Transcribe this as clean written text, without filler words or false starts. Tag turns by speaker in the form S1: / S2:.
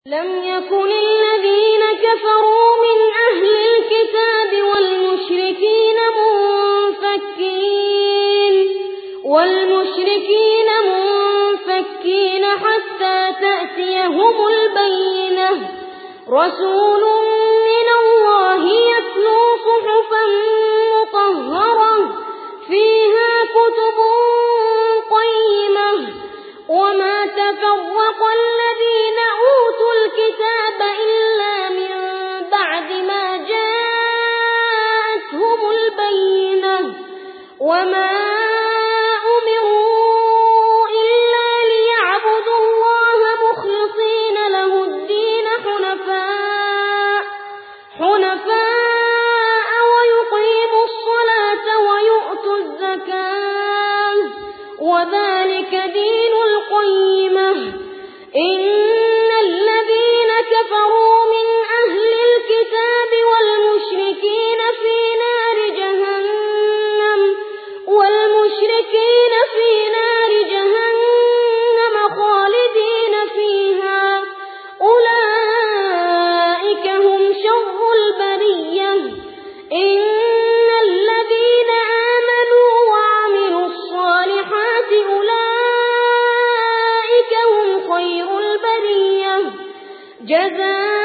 S1: لم يكن الذين كفروا من أهل الكتاب والمشركين حتى تأتيهم البينة رسول من الله يتلو صحفا مطهرة فيها كتب قيمة وما تفرق الذين أوتوا الكتاب إلا من بعد ما جاءتهم البينة وما أمروا إلا ليعبدوا الله مخلصين له الدين حنفاء ويقيموا الصلاة ويؤتوا الزكاة وذلك دين القيمة إن الذين كفروا من أهل الكتاب والمشركين في نار جهنم خالدين فيها أولئك هم شر البرية إن الذين آمنوا وعملوا الصالحات أولئك هم خير البرية جزاء